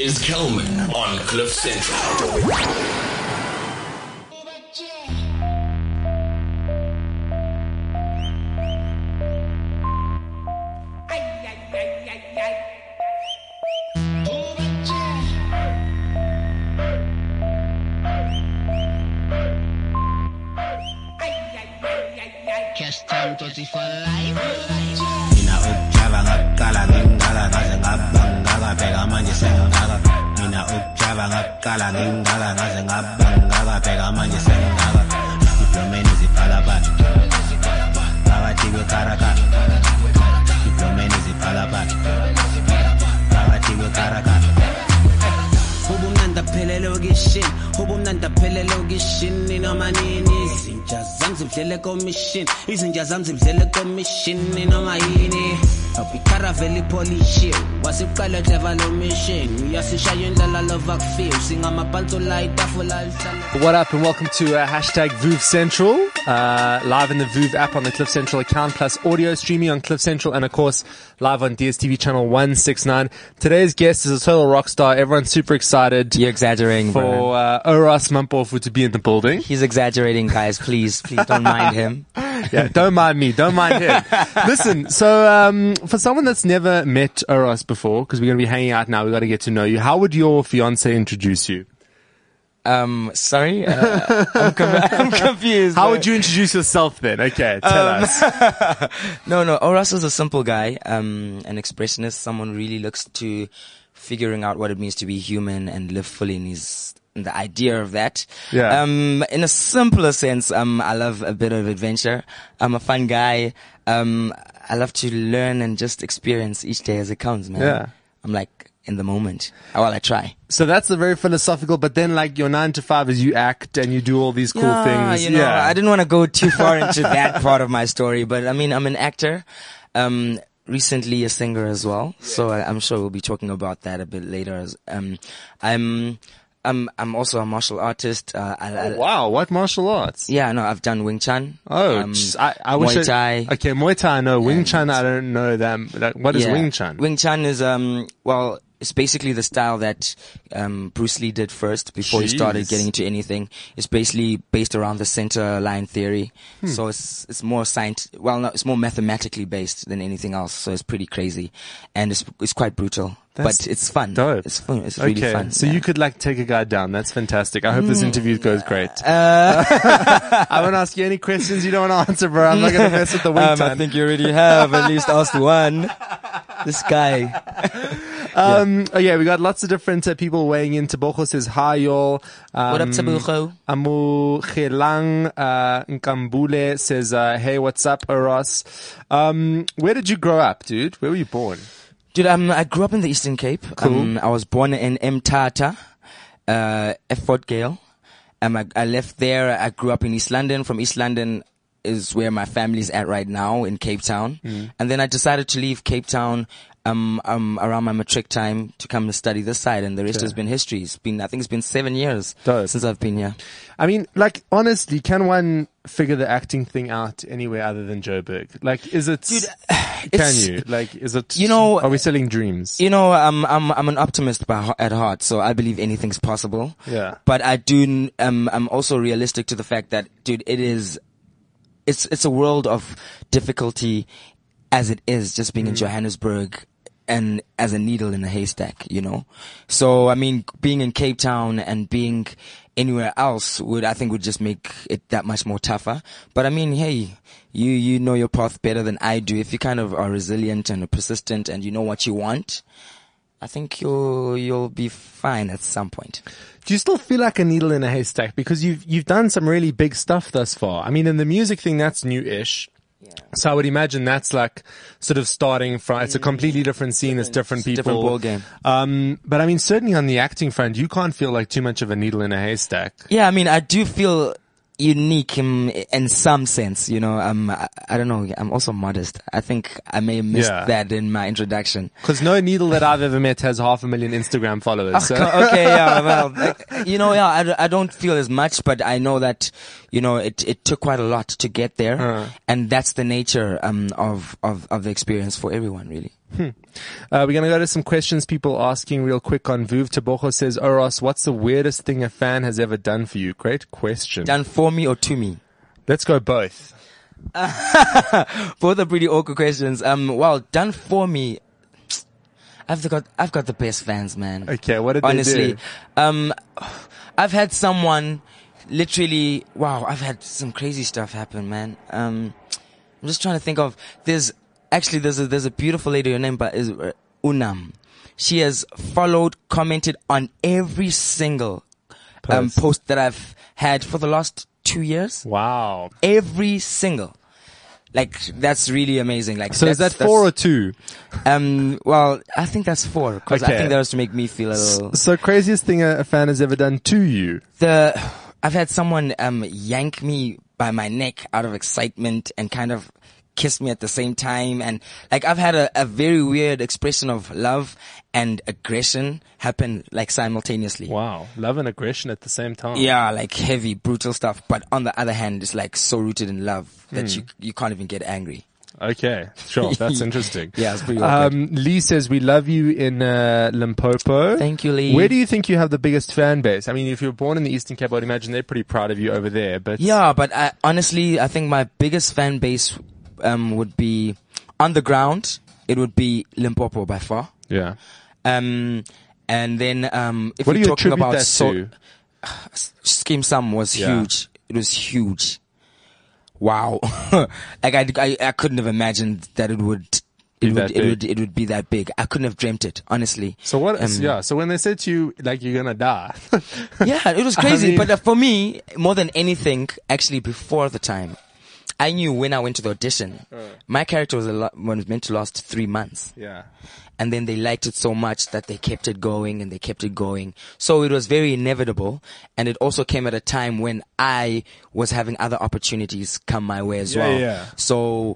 is Kelman on Cliff Central. Cash time 30 for life. Mina ukujava ngakala ngingaka ngaze ngabangaka bheka manje sengaka. Mina ukujava ngakala ngingaka ngaze ngabangaka bheka manje sengaka. Diplomeni ziphala bathi. Phakathi kwekaraka. Diplomeni ziphala bathi. Phakathi kwekaraka. Ubumnanda phelele ukishini, ubumnanda phelele ukishini noma nini. Izinja zami zidlele commission, izinja zami zidlele commission noma yini. Awuphikaraveli polishi, wasiqala clever lo mission. Uyasishaya indlela love feel, singamapantso la itafula lihlala. What up and welcome to hashtag VOOV Central, live in the VOOV app on the Cliff Central account, plus audio streaming on Cliff Central and of course live on DSTV channel 169. Today's guest is a total rock star. Everyone's super excited. You're exaggerating, for Oros Mampofu to be in the building. He's exaggerating, guys. Please don't mind him. Yeah, don't mind me. Don't mind him. Listen, so for someone that's never met Oros before, because we're going to be hanging out now, we got to get to know you. How would your fiance introduce you? Sorry, I'm confused. How would you introduce yourself then? Okay, tell us. No, Oros is a simple guy, an expressionist, someone who really looks to figuring out what it means to be human and live fully in the idea of that. Yeah. In a simpler sense, I love a bit of adventure. I'm a fun guy. I love to learn and just experience each day as it comes, man. Yeah. I'm like in the moment. Well, I try. So that's the very philosophical, but then like your 9 to 5 is you act and you do all these cool things. You know, I didn't want to go too far into that part of my story, but I mean, I'm an actor. Recently a singer as well. So I'm sure we'll be talking about that a bit later. I'm also a martial artist. Wow, what martial arts? Yeah, no, I've done Wing Chun. Oh, I wish Muay Thai. Okay, Muay Thai I know. Wing Chun I don't know them. What is Wing Chun? Wing Chun is well, it's basically the style that Bruce Lee did first before he started getting into anything. It's basically based around the center line theory. So it's more it's more mathematically based than anything else. So it's pretty crazy, and it's quite brutal. But it's fun. Dope. It's fun. It's really fun. So you could like take a guy down. That's fantastic. I hope this interview goes great. I won't ask you any questions you don't want to answer, bro. I'm not going to mess with the Wing Chun. I think you already have at least asked one. This guy. We got lots of different people weighing in. Tabogo says, hi, y'all. What up, Tabogo? Amu Gelang Nkambule says, hey, what's up, Oros? Where did you grow up, dude? Where were you born? Dude, I grew up in the Eastern Cape. Cool. I was born in Mthatha, Fort Gale. I left there. I grew up in East London. From East London is where my family's at right now in Cape Town. And then I decided to leave Cape Town around my matric time to come and study this side, and the rest has been history. I think it's been 7 years since I've been here. I mean, like, honestly, can one figure the acting thing out anywhere other than Joburg? Like, is it, Dude, can you? Like, is it, you know, are we selling dreams? You know, I'm an optimist at heart, so I believe anything's possible. Yeah. But I'm also realistic to the fact that, dude, it's a world of difficulty as it is just being in Johannesburg and as a needle in a haystack, you know? So, I mean, being in Cape Town and being anywhere else would just make it that much more tougher. But I mean, hey, you know your path better than I do. If you kind of are resilient and persistent and you know what you want, I think you'll be fine at some point. Do you still feel like a needle in a haystack? Because you've done some really big stuff thus far. I mean, in the music thing, that's new-ish. Yeah. So I would imagine that's like sort of starting from, it's a completely different scene, it's different people. Different ball game. But I mean, certainly on the acting front, you can't feel like too much of a needle in a haystack. Yeah, I mean, I do feel unique in some sense, you know. I don't know, I'm also modest. I think I may have missed that in my introduction. Because no needle that I've ever met has 500,000 Instagram followers. So. Okay, yeah, well, you know, yeah, I don't feel as much, but I know that, you know, it took quite a lot to get there, and that's the nature of the experience for everyone, really. We're going to go to some questions people asking real quick on Vuv. Tebogo says, Oros, what's the weirdest thing a fan has ever done for you? Great question. Done for me or to me? Let's go both. Both are pretty awkward questions. Well, done for me. I've got the best fans, man. Okay, what did Honestly, they do? I've had someone literally, wow, I've had some crazy stuff happen, man. I'm just trying to think of, there's a beautiful lady, her name is Unam. She has commented on every single, post that I've had for the last 2 years. Wow. Every single. Like, that's really amazing. Like, so is that 4 or 2? Well, I think that's 4, because Okay. I think that was to make me feel a little. So craziest thing a fan has ever done to you? I've had someone, yank me by my neck out of excitement and kind of kiss me at the same time. And like, I've had a very weird expression of love and aggression happen like simultaneously. Wow. Love and aggression at the same time. Yeah, like heavy, brutal stuff. But on the other hand, it's like so rooted in love that you can't even get angry. Okay. Sure. That's interesting. Yeah, it's pretty awkward. Lee says, we love you in Limpopo. Thank you, Lee. Where do you think you have the biggest fan base? I mean, if you were born in the Eastern Cape, I'd imagine they're pretty proud of you over there. But Yeah, but honestly, I think my biggest fan base would be on the ground. It would be Limpopo by far. Yeah. And then if What do we're you talking attribute about that to? Scheme Sum was Yeah. huge. It was huge. Wow. Like I couldn't have imagined that it would be that big. I couldn't have dreamt it, honestly. So what? So when they said to you, like, you're gonna die. Yeah, it was crazy. I mean- But for me, more than anything, actually before the time, I knew when I went to the audition, my character was meant to last 3 months. Yeah. And then they liked it so much that they kept it going and they kept it going. So it was very inevitable. And it also came at a time when I was having other opportunities come my way as well. Yeah. So,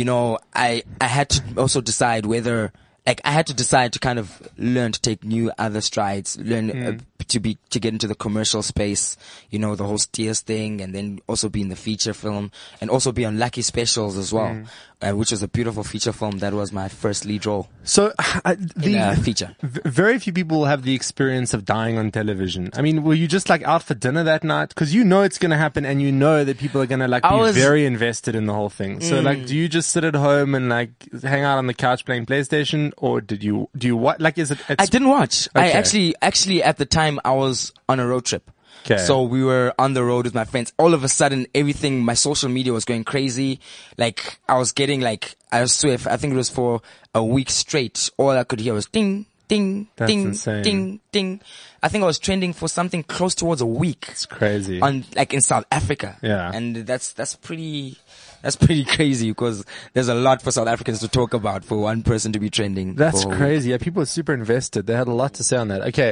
I had to also decide whether, like, I had to decide to kind of learn to take new other strides, learn to get into the commercial space, the whole Steers thing, and then also be in the feature film and also be on Lucky Specials as well, which was a beautiful feature film. That was my first lead role So in a feature. Very few people have the experience of dying on television. I mean, were you just like out for dinner that night? Because you know it's going to happen, and you know that people are going to be very invested in the whole thing. So like, do you just sit at home and like hang out on the couch playing PlayStation, or do you what? Like, is it? I didn't watch. Okay. I actually at the time I was on a road trip. Okay. So we were on the road with my friends. All of a sudden, my social media was going crazy. Like, I was getting I swear, I think it was for a week straight. All I could hear was ding, ding, That's ding, insane. ding, ding. I think I was trending for something close towards a week. It's crazy. In South Africa. Yeah. And that's pretty crazy, because there's a lot for South Africans to talk about for one person to be trending. That's for a week. crazy. Yeah, people are super invested. They had a lot to say on that. Okay.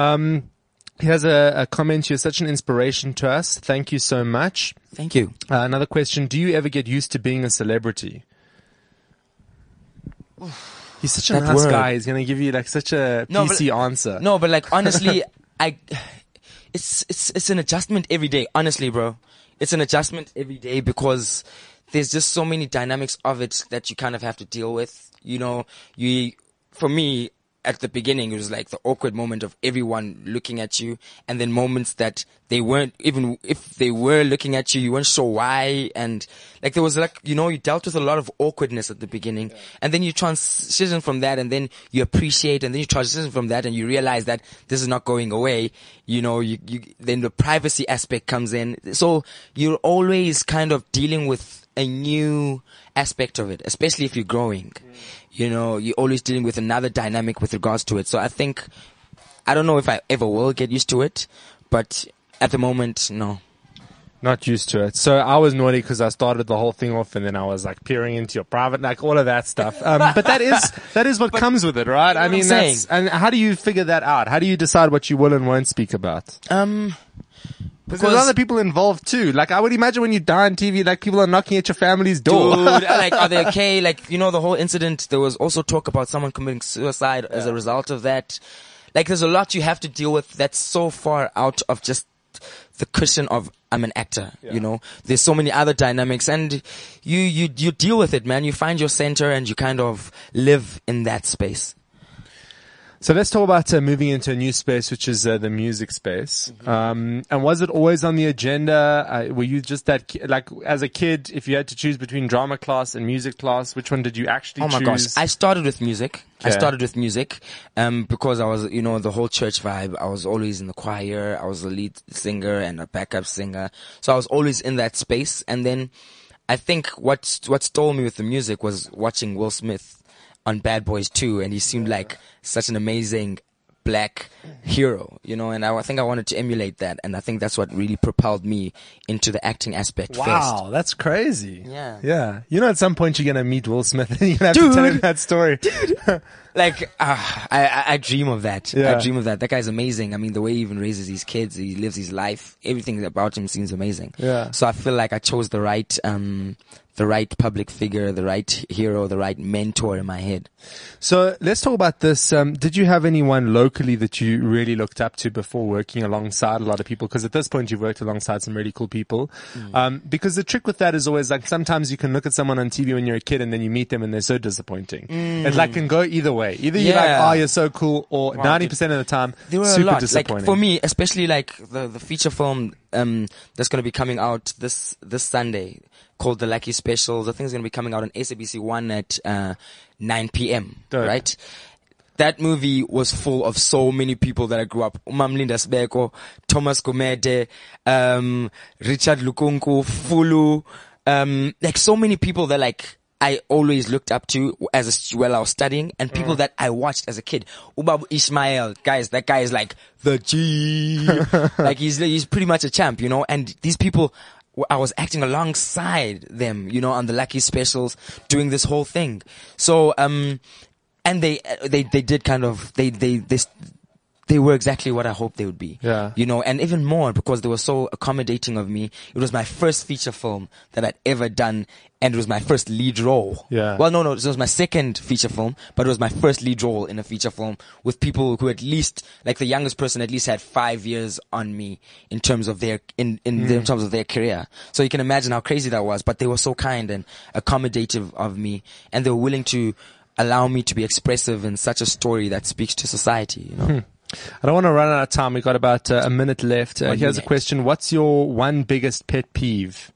Here's a comment. You're such an inspiration to us. Thank you so much. Thank you. Another question. Do you ever get used to being a celebrity? He's such a That nice word. guy. He's going to give you like such a PC answer. No, but like, honestly, it's an adjustment every day. Honestly, bro. It's an adjustment every day, because there's just so many dynamics of it that you kind of have to deal with. For me, at the beginning, it was like the awkward moment of everyone looking at you, and then moments that they weren't, even if they were looking at you, you weren't sure why. And like, there was like, you dealt with a lot of awkwardness at the beginning, and then you transition from that, and then you appreciate, and then you transition from that, and you realize that this is not going away. Then the privacy aspect comes in. So you're always kind of dealing with a new aspect of it, especially if you're growing. You're always dealing with another dynamic with regards to it. So I don't know if I ever will get used to it, but at the moment, no. Not used to it. So I was naughty because I started the whole thing off, and then I was like peering into your private, like all of that stuff. But that is what comes with it, right? I mean, and how do you figure that out? How do you decide what you will and won't speak about? Because there's other people involved too. Like, I would imagine when you die on TV, like, people are knocking at your family's door. Dude, like, are they okay? Like, the whole incident, there was also talk about someone committing suicide as a result of that. Like, there's a lot you have to deal with that's so far out of just just the cushion of I'm an actor, you know. There's so many other dynamics, and you deal with it, man. You find your center and you kind of live in that space. So let's talk about moving into a new space, which is the music space. And was it always on the agenda? Were you just that, like, as a kid, if you had to choose between drama class and music class, which one did you actually choose? Oh my gosh. I started with music. Because I was, you know, the whole church vibe. I was always in the choir. I was a lead singer and a backup singer. So I was always in that space. And then I think what stole me with the music was watching Will Smith on Bad Boys 2, and he seemed like such an amazing black hero, you know, and I think I wanted to emulate that, and I think that's what really propelled me into the acting aspect first. Wow, that's crazy. Yeah. Yeah. You know, at some point you're going to meet Will Smith and you're going to have to tell him that story. Like, I dream of that. Yeah. I dream of that. That guy's amazing. I mean, the way he even raises his kids, he lives his life, everything about him seems amazing. Yeah. So I feel like I chose the right public figure, the right hero, the right mentor in my head. So let's talk about this. Did you have anyone locally that you really looked up to before working alongside a lot of people? Because at this point you've worked alongside some really cool people. Because the trick with that is always like sometimes you can look at someone on TV when you're a kid and then you meet them and they're so disappointing. It like can go either way. Either you're like, oh, you're so cool, or 90% of the time, there were super a lot. disappointing. Like for me, especially like the feature film that's going to be coming out this Sunday, called The Lucky Specials. I think it's going to be coming out on SABC 1 at 9 p.m. Dope. Right? That movie was full of so many people that I grew up. Umamlinda Sbeko, Thomas Gomede, Richard Lukunku, Fulu, like so many people that like I always looked up to while I was studying, and people that I watched as a kid. Ubabu Ismail, guys, that guy is like the G. Like he's pretty much a champ, you know, and these people, I was acting alongside them, you know, on the Lucky Specials, doing this whole thing. So, and they did kind of, they were exactly what I hoped they would be. Yeah. You know, and even more because they were so accommodating of me. It was my first feature film that I'd ever done, and it was my first lead role. Yeah. Well, no, it was my second feature film, but it was my first lead role in a feature film with people who at least, like the youngest person at least had 5 years on me in terms of their, in terms of their career. So you can imagine how crazy that was, but they were so kind and accommodative of me, and they were willing to allow me to be expressive in such a story that speaks to society, you know. I don't want to run out of time. We've got about a minute left. Here's a question. What's your one biggest pet peeve?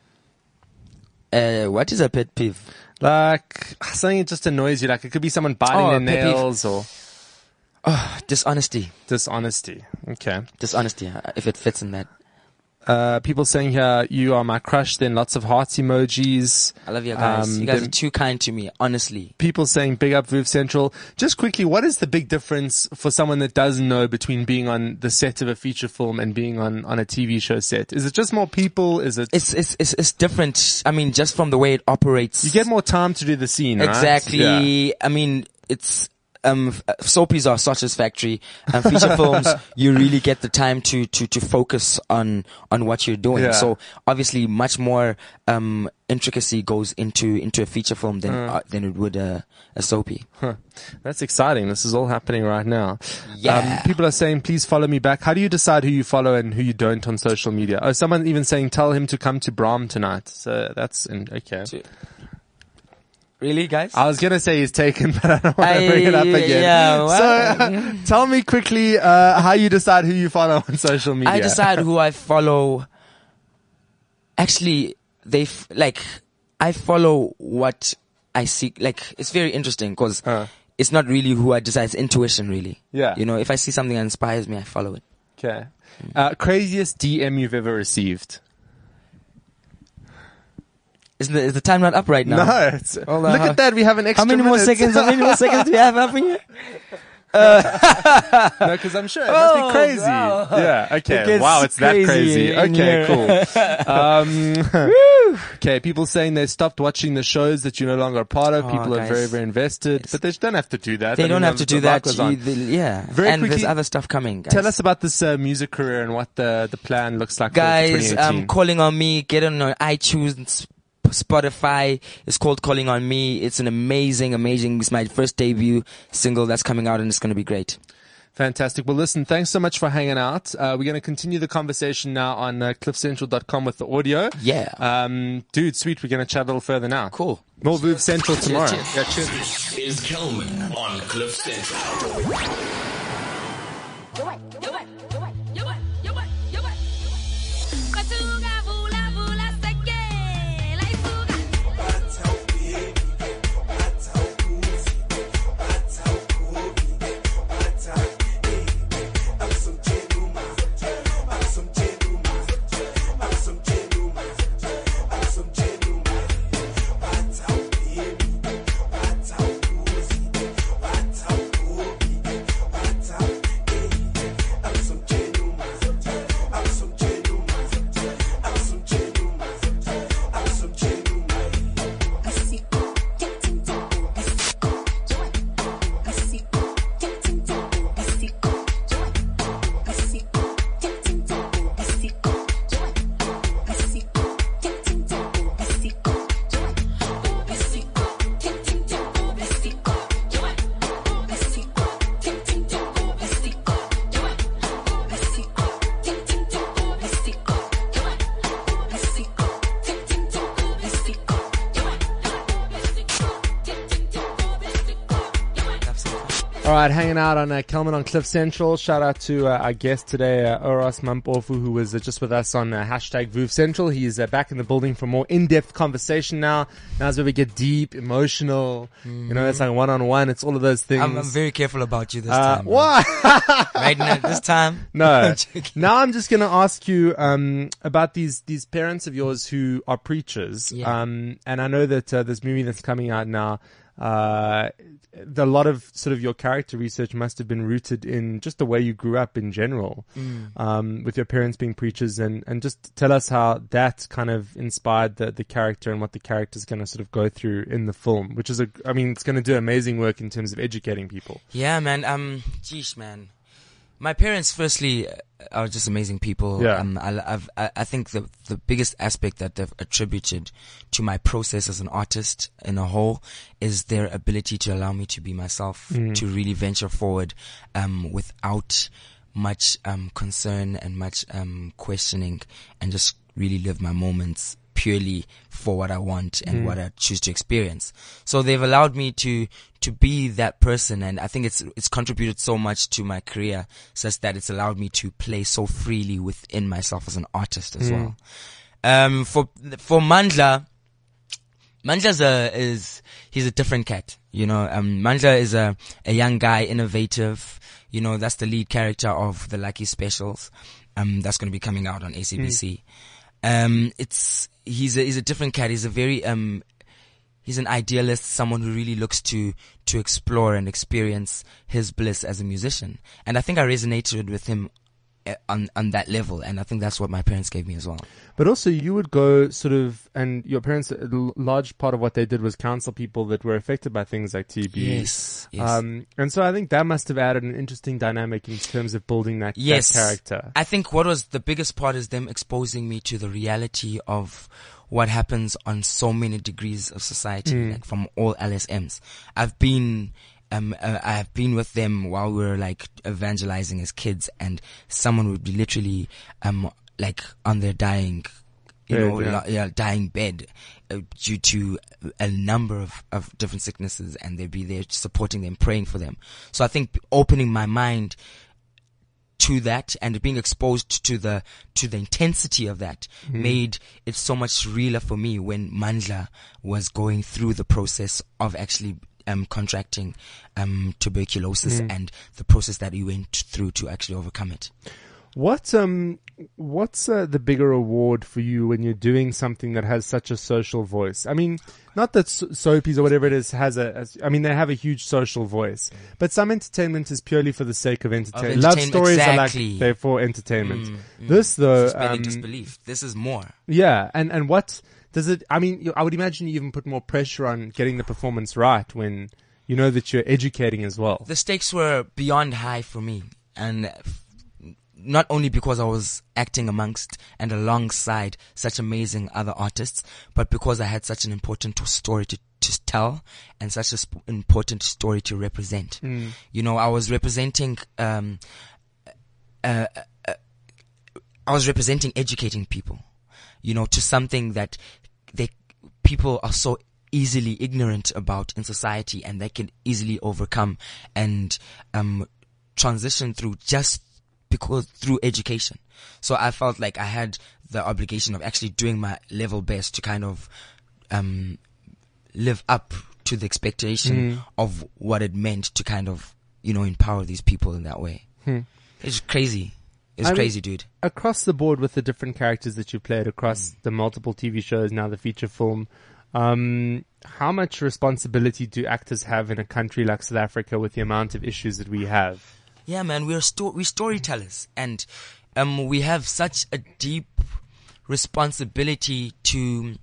What is a pet peeve? Like something that just annoys you. Like it could be someone biting their nails or dishonesty. Dishonesty. Okay. Dishonesty, if it fits in that. People saying here, you are my crush, then lots of hearts emojis. I love you guys. You guys are too kind to me, honestly. People saying big up VOOV Central. Just quickly, what is the big difference for someone that doesn't know between being on the set of a feature film and being on a TV show set? Is it just more people? Is it? It's different. I mean, just from the way it operates. You get more time to do the scene, right? Exactly. Yeah. I mean, it's, soapies are sausage factory. Feature films, you really get the time to focus on what you're doing. Yeah. So obviously much more, intricacy goes into a feature film than it would a soapy. Huh. That's exciting. This is all happening right now. Yeah. People are saying, please follow me back. How do you decide who you follow and who you don't on social media? Oh, someone even saying, tell him to come to Braam tonight. So that's okay. Really, guys? I was gonna say he's taken, but I don't want to bring it up again. Yeah, well, so, tell me quickly how you decide who you follow on social media. I decide who I follow. Actually, I follow what I see. Like, it's very interesting because it's not really who I decide. It's intuition, really. Yeah. You know, if I see something that inspires me, I follow it. Okay. Craziest DM you've ever received? Is the time not up right now? No. Look at that. We have an extra How many more seconds do we have up in here? No, because I'm sure it must be crazy. Wow. Yeah. Okay. It Wow. It's that crazy. Okay. Cool. Okay. People saying they stopped watching the shows that you're no longer a part of. People are very, very invested, but they don't have to do that. They don't have to do that. Yeah. Very and quickly, there's other stuff coming. Guys. Tell us about this music career and what the plan looks like. Guys, for 2018. Calling on Me. Get on iTunes, Spotify. It's called Calling on Me. It's an amazing. It's my first debut single that's coming out, and it's going to be great. Fantastic. Well, listen, thanks so much for hanging out. We're going to continue the conversation now on cliffcentral.com with the audio. Yeah. Dude, sweet. We're going to chat a little further now. Cool. More VOOV Central tomorrow. Cheers. Yeah, cheers. This is Kelman on Cliff Central. All right, hanging out on Kelman on Cliff Central. Shout out to our guest today, Oros Mampofu, who was just with us on hashtag VOOV Central. He's back in the building for more in-depth conversation now. Now's where we get deep, emotional. You know, it's like one-on-one. It's all of those things. I'm very careful about you this time. Why? Right now, this time? No. Now I'm just going to ask you about these parents of yours who are preachers. Yeah. And I know that this movie that's coming out now, a lot of sort of your character research must have been rooted in just the way you grew up in general, with your parents being preachers, and just tell us how that kind of inspired the character and what the character's going to sort of go through in the film, which is it's going to do amazing work in terms of educating people. Yeah, man. Geesh, man. My parents, firstly, are just amazing people. Yeah. I think the biggest aspect that they've attributed to my process as an artist in a whole is their ability to allow me to be myself, to really venture forward, without much, concern and much, questioning, and just really live my moments purely for what I want and what I choose to experience. So they've allowed me to be that person, and I think it's contributed so much to my career, such that it's allowed me to play so freely within myself as an artist as well. For Mandla he's a different cat, you know. Mandla is a young guy, innovative, you know. That's the lead character of the Lucky Specials, that's going to be coming out on ACBC. He's a different cat. He's a very, he's an idealist, someone who really looks to explore and experience his bliss as a musician. And I think I resonated with him on that level. And I think that's what my parents gave me as well. But also you would go sort of, and your parents, a large part of what they did was counsel people that were affected by things like TB. Yes. And so I think that must have added an interesting dynamic in terms of building that character. I think what was the biggest part is them exposing me to the reality of what happens on so many degrees of society, like from all LSMs. I have been with them while we were like evangelizing as kids, and someone would be literally, like on their dying, dying bed, due to a number of different sicknesses, and they'd be there supporting them, praying for them. So I think opening my mind to that and being exposed to the intensity of that made it so much realer for me when Mandla was going through the process of actually contracting tuberculosis and the process that he went through to actually overcome it. What's the bigger award for you when you're doing something that has such a social voice? I mean, not that soapies or whatever it is they have a huge social voice, but some entertainment is purely for the sake of entertainment. Love stories are like they're for entertainment. This though, suspending disbelief. This is more. Yeah, and what does it? I mean, I would imagine you even put more pressure on getting the performance right when you know that you're educating as well. The stakes were beyond high for me, and not only because I was acting amongst and alongside such amazing other artists, but because I had such an important story to tell and such an important story to represent. You know, I was representing, educating people, you know, to something that people are so easily ignorant about in society, and they can easily overcome and transition through through education. So I felt like I had the obligation of actually doing my level best to kind of live up to the expectation of what it meant to kind of, you know, empower these people in that way. It's crazy. It's crazy, dude. Across the board with the different characters that you played across the multiple TV shows, now the feature film, how much responsibility do actors have in a country like South Africa with the amount of issues that we have? Yeah, man, we're storytellers, and we have such a deep responsibility to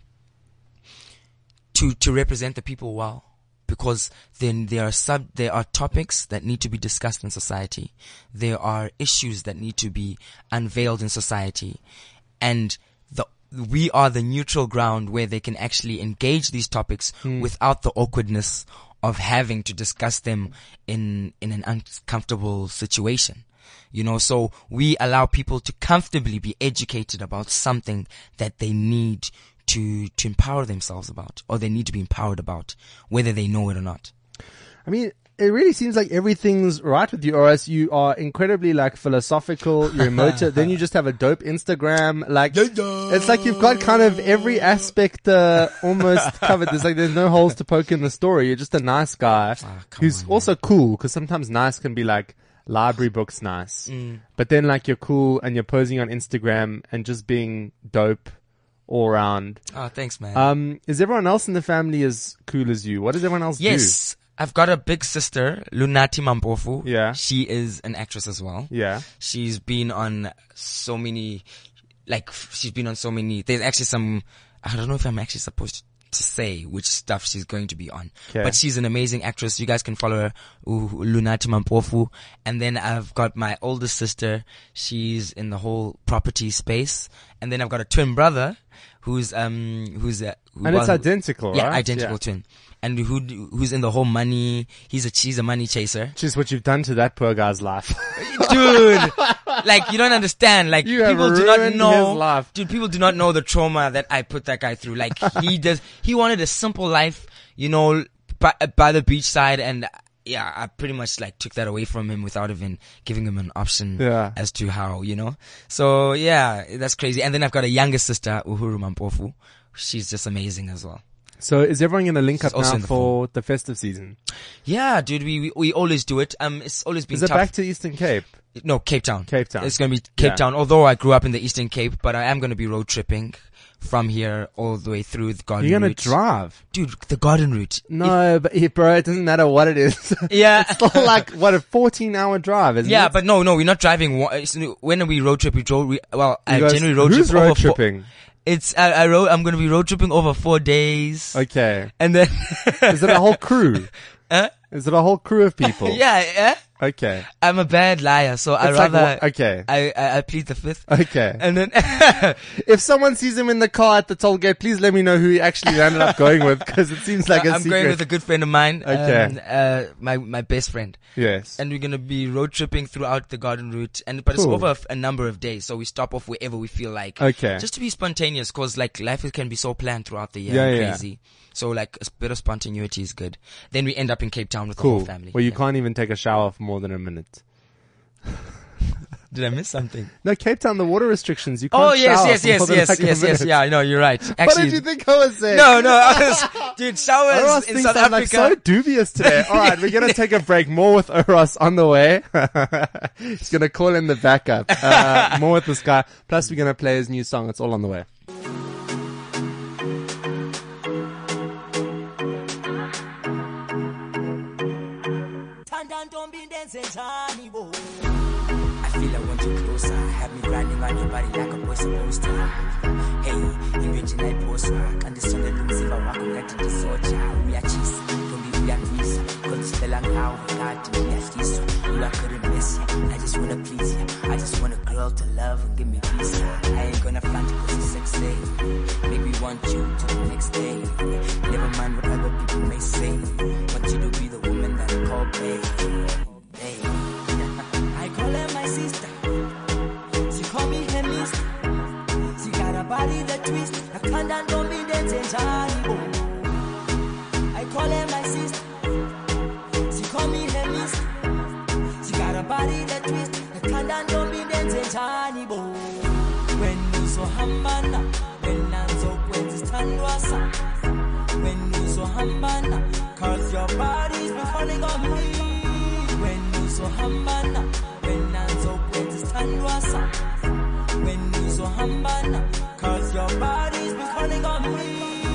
represent the people well, because then there are topics that need to be discussed in society. There are issues that need to be unveiled in society, and we are the neutral ground where they can actually engage these topics without the awkwardness of having to discuss them in an uncomfortable situation. You know, so we allow people to comfortably be educated about something that they need to empower themselves about, or they need to be empowered about, whether they know it or not. I mean, it really seems like everything's right with you, Oros. You are incredibly like philosophical, you're emotive, then you just have a dope Instagram. Like, it's like you've got kind of every aspect almost covered. There's no holes to poke in the story. You're just a nice guy who's also cool, because sometimes nice can be like library books nice. But then like you're cool and you're posing on Instagram and just being dope all around. Oh, thanks, man. Is everyone else in the family as cool as you? What does everyone else do? Yes. I've got a big sister, Lunathi Mampofu. Yeah. She is an actress as well. Yeah. She's been on so many, there's actually some, I don't know if I'm actually supposed to say which stuff she's going to be on. Okay. But she's an amazing actress. You guys can follow her, Lunathi Mampofu. And then I've got my older sister. She's in the whole property space. And then I've got a twin brother who's and it's identical, right? Yeah, identical twin. And who's in the whole money. She's a money chaser. Just what you've done to that poor guy's life. Dude, like, you don't understand. Like, people do not know. His life. Dude, people do not know the trauma that I put that guy through. Like, he wanted a simple life, you know, by the beach side, and yeah, I pretty much like took that away from him without even giving him an option as to how, you know. So yeah, that's crazy. And then I've got a younger sister, Uhuru Mampofu. She's just amazing as well. So is everyone going to link up now for the festive season? Yeah, dude, we always do it. It's always been tough. Is it back to Eastern Cape? No, Cape Town. Cape Town. It's going to be Cape Town, although I grew up in the Eastern Cape, but I am going to be road tripping from here all the way through the Garden Route. You're going to drive? Dude, the Garden Route. No, but bro, it doesn't matter what it is. Yeah. It's still like, what, a 14-hour drive, isn't it? Yeah, but no, we're not driving. When we road trip, I generally road trip. Who's road tripping? I'm going to be road tripping over 4 days. Okay. And then is it a whole crew? Is it a whole crew of people? Yeah. Okay. I'm a bad liar, so I plead the fifth. Okay. And then if someone sees him in the car at the toll gate, please let me know who he actually ended up going with, because it seems like a secret. I'm going with a good friend of mine. Okay. My best friend. Yes. And we're going to be road tripping throughout the Garden Route, but it's over a number of days, so we stop off wherever we feel like. Okay. Just to be spontaneous, cause like life can be so planned throughout the year. Yeah, crazy. So like a bit of spontaneity is good. Then we end up in Cape Town with the whole family. Well, you can't even take a shower for more than a minute. Did I miss something? No, Cape Town, the water restrictions. You can't shower yes. Yeah, no, you're right. Actually, what did you think I was saying? No, dude, showers in South Africa. Like so dubious today. All right, we're gonna take a break. More with Oros on the way. He's gonna call in the backup. More with this guy. Plus, we're gonna play his new song. It's all on the way. I feel I want you closer. Have me grinding on your body like a boy supposed to. Hey, imagine I post and the sun that looks if I walk on that disorder. We are cheese, don't be please. Cause the long how we got to be at least. You are couldn't miss you. I just wanna please you. I just wanna grow out to love and give me peace. I ain't gonna front you cause it's sexy. Make me want you to the next day. Never mind what other people may say. Want you to be the woman that I call babe. Hey. I call her my sister. She call me her mister. She got a body that twist. I can't don't be dancing Johnny. I call her my sister. She call me her mister. She got a body that twist. I can't don't be dancing Johnny. When you so hamana, when I'm so when it's Tandwasa. When you so hamana, cause your body's been falling on me. When you so hamana, when I'm so when it's Tandwasa. When you so hamana, cause your body's been calling on me.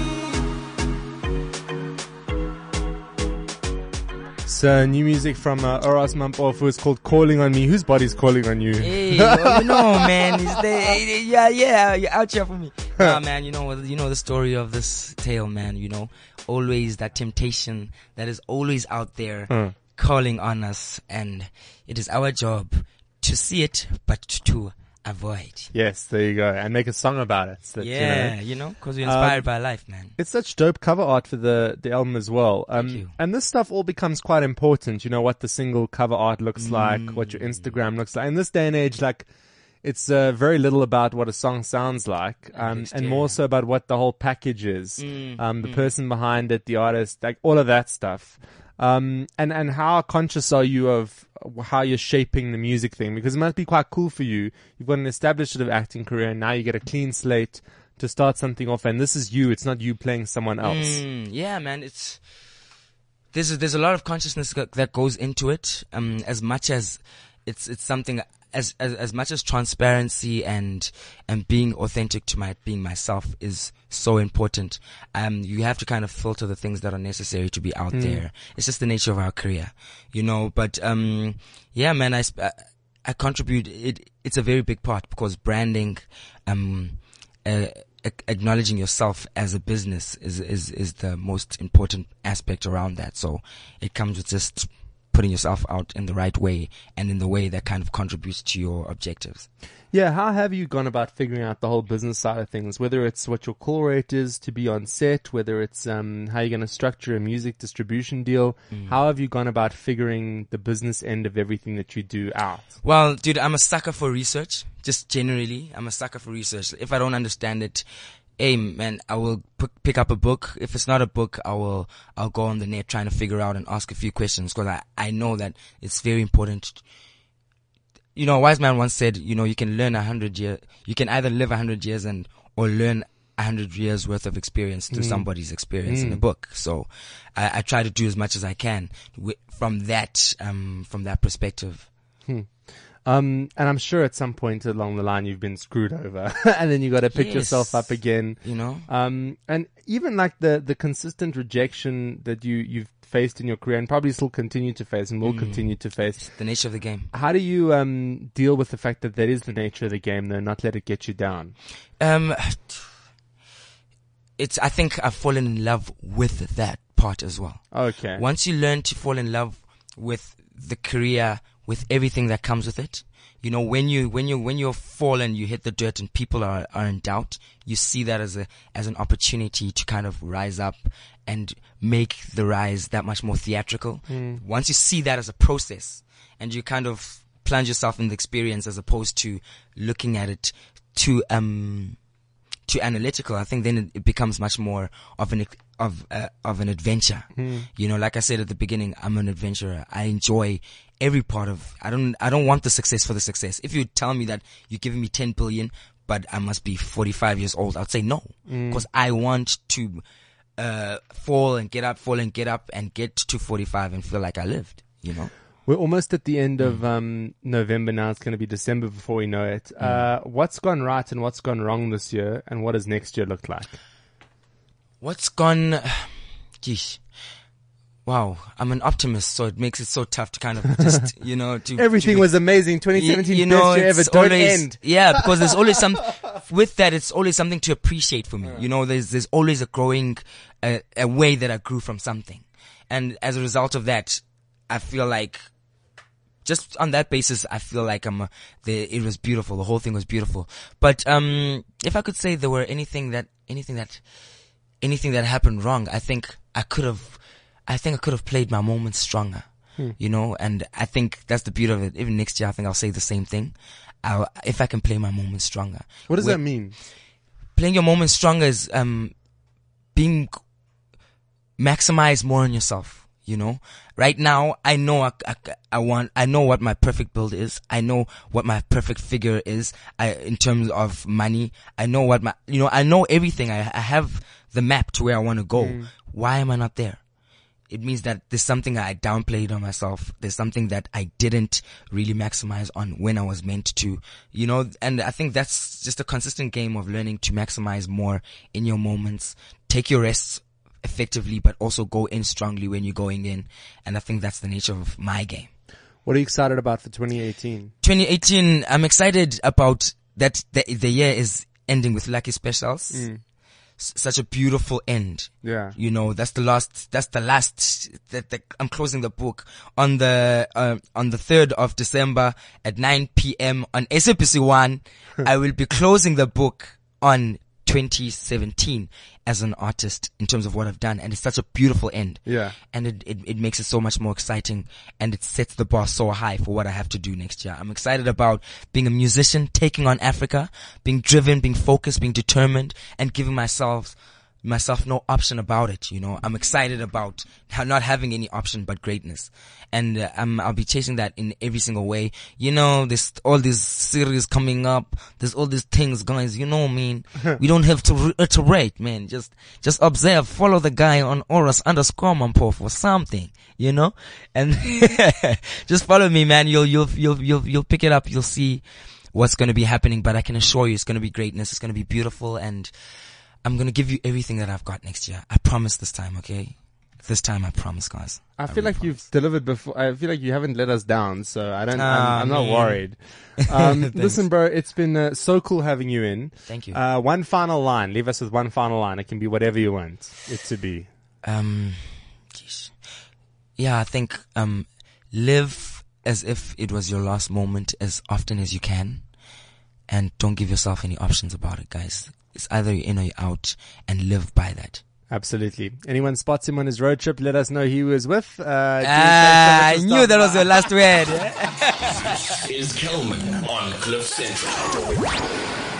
So new music from Oros Mampofu is called Calling on Me. Whose body's calling on you? Hey, you know, man, is there? Yeah, you're out here for me. Nah, man, you know the story of this tale, man. You know, always that temptation that is always out there calling on us, and it is our job to see it, but to avoid. Yes, there you go. And make a song about it. So that, Yeah, because we're inspired by life, man. It's such dope cover art for the album as well. Thank you. And this stuff all becomes quite important. You know, what the single cover art looks like, what your Instagram looks like. In this day and age, like, it's very little about what a song sounds like, and more so about what the whole package is. The person behind it, the artist, like all of that stuff. And how conscious are you of how you're shaping the music thing? Because it must be quite cool for you. You've got an established sort of acting career, and now you get a clean slate to start something off. And this is you. It's not you playing someone else. Yeah, man. There's a lot of consciousness that goes into it. As much as it's something. As much as transparency and being authentic to being myself is so important, you have to kind of filter the things that are necessary to be out there. It's just the nature of our career, but yeah, man, I contribute. It's a very big part because branding, acknowledging yourself as a business is the most important aspect around that. So it comes with just putting yourself out in the right way and in the way that kind of contributes to your objectives. Yeah, how have you gone about figuring out the whole business side of things? Whether it's what your call rate is to be on set, whether it's how you're going to structure a music distribution deal. How have you gone about figuring the business end of everything that you do out? Well, dude, I'm a sucker for research. Just generally, I'm a sucker for research. If I don't understand it, hey man, I will pick up a book. If it's not a book, I'll go on the net trying to figure out and ask a few questions because I know that it's very important. A wise man once said, you can learn 100 years, you can either live 100 years or learn 100 years worth of experience through somebody's experience in a book. So I try to do as much as I can from that perspective. And I'm sure at some point along the line you've been screwed over and then you got to pick yourself up again. And even like the consistent rejection that you've faced in your career and probably still continue to face and will continue to face. It's the nature of the game. How do you deal with the fact that is the nature of the game though, not let it get you down? I think I've fallen in love with that part as well. Okay. Once you learn to fall in love with the career, with everything that comes with it, when you fall and you hit the dirt and people are in doubt, you see that as an opportunity to kind of rise up and make the rise that much more theatrical. Once you see that as a process and you kind of plunge yourself in the experience as opposed to looking at it too analytical, I think then it becomes much more of an adventure. Like I said at the beginning, I'm an adventurer. I enjoy every part of. I don't want the success for the success. If you tell me that you're giving me 10 billion, but I must be 45 years old, I'd say no, because I want to fall and get up and get to 45 and feel like I lived. We're almost at the end of November now. It's going to be December before we know it. What's gone right and what's gone wrong this year, and what does next year look like? What's gone... Geesh. Wow, I'm an optimist, so it makes it so tough to kind of just, Everything was amazing. 2017 best year ever. Don't end. Yeah, because there's always with that, it's always something to appreciate for me. There's always a growing, a way that I grew from something. And as a result of that, I feel like just on that basis, I feel like it was beautiful. The whole thing was beautiful. But if I could say there were anything that happened wrong, I think I could have played my moments stronger. You know, and I think that's the beauty of it. Even next year, I think I'll say the same thing. If I can play my moments stronger. What does that mean? Playing your moments stronger is maximize more on yourself. You know, right now I know I know what my perfect build is. I know what my perfect figure is. In terms of money, I know I know everything. I have the map to where I want to go. Why am I not there? It means that there's something I downplayed on myself. There's something that I didn't really maximize on when I was meant to, you know, and I think that's just a consistent game of learning to maximize more in your moments. Take your rests effectively, but also go in strongly when you're going in. And I think that's the nature of my game. What are you excited about for 2018? 2018, I'm excited about that the year is ending with Lucky Specials. Such a beautiful end. Yeah. You know, that's the last, I'm closing the book on the 3rd of December at 9 p.m. on SABC 1. I will be closing the book on 2017 as an artist in terms of what I've done. And it's such a beautiful end. Yeah. And it makes it so much more exciting, and it sets the bar so high for what I have to do next year. I'm excited about being a musician, taking on Africa, being driven, being focused, being determined, and giving myself no option about it. You know, I'm excited about not having any option but greatness. And I'll be chasing that in every single way. You know, there's all these series coming up. There's all these things, guys. You know what I mean? We don't have to iterate, man. Just observe, follow the guy on Oros_Mampo for something, you know? And just follow me, man. You'll pick it up. You'll see what's going to be happening. But I can assure you it's going to be greatness. It's going to be beautiful. And I'm going to give you everything that I've got next year. I promise this time, okay? This time I promise, guys. I feel like you've delivered before. I feel like you haven't let us down, so I'm not worried. Listen, bro, it's been so cool having you in. Thank you. One final line. Leave us with one final line. It can be whatever you want it to be. Yeah, I think live as if it was your last moment as often as you can, and don't give yourself any options about it, guys. It's either you're in or you're out, and live by that. Absolutely. Anyone spots him on his road trip, let us know who he was with. I knew that was your last word. Is Kelman on Cliff Central.